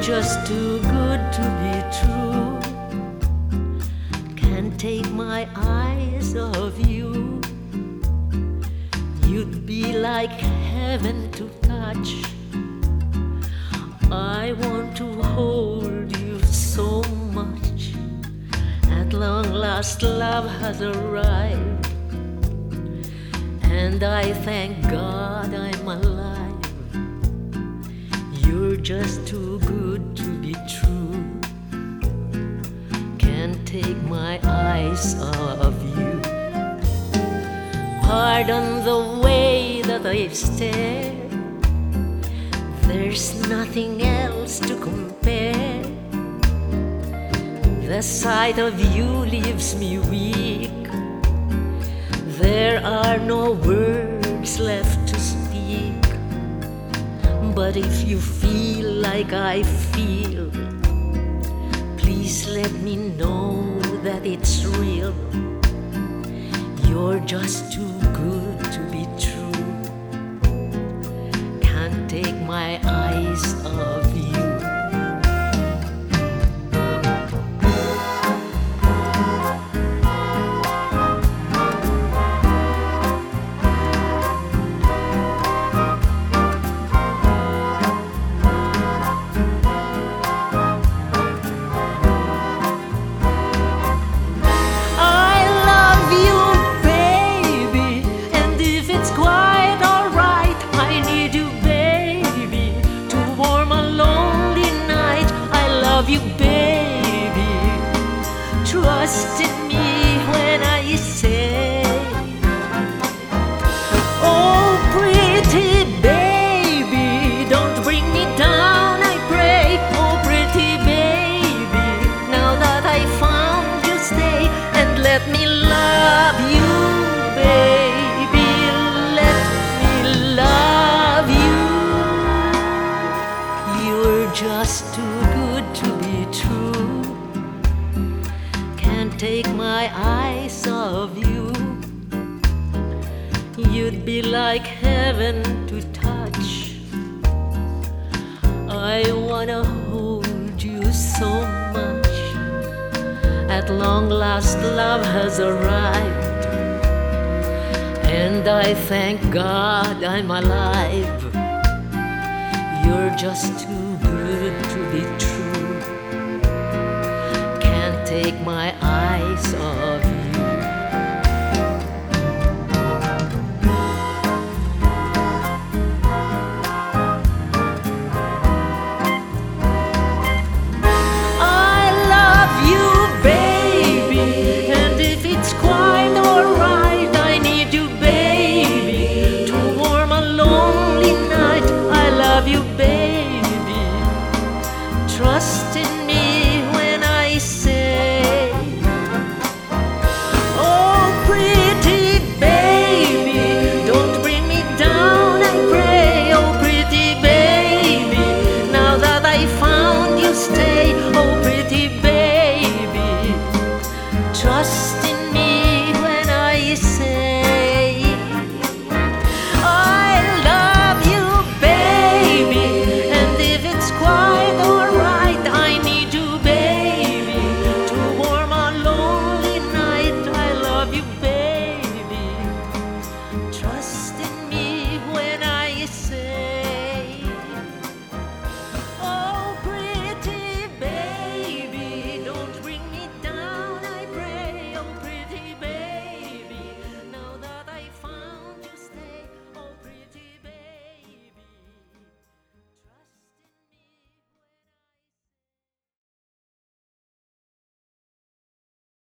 just too good to be true. Can't take my eyes off you. You'd be like heaven to touch. I want to hold you so much. At long last, love has arrived, and I thank God I'm alive. You're just too good to be true. Can't take my eyes off you. Pardon the way that I've stared. There's nothing else to compare. The sight of you leaves me weak. There are no words left to speak. But if you feel like I feel, please let me know that it's real. You're just too good to be true. Can't take my eyes off you. You, baby, trust in me when I say, oh, pretty baby, don't bring me down, I pray. Oh, pretty baby, now that I found you, stay and let me love you, baby, let me love you. You're just too good to be true. Can't take my eyes off you. You'd be like heaven to touch. I wanna hold you so much. At long last, love has arrived, and I thank God I'm alive. You're just too good to be true. Can't take my eyes off you.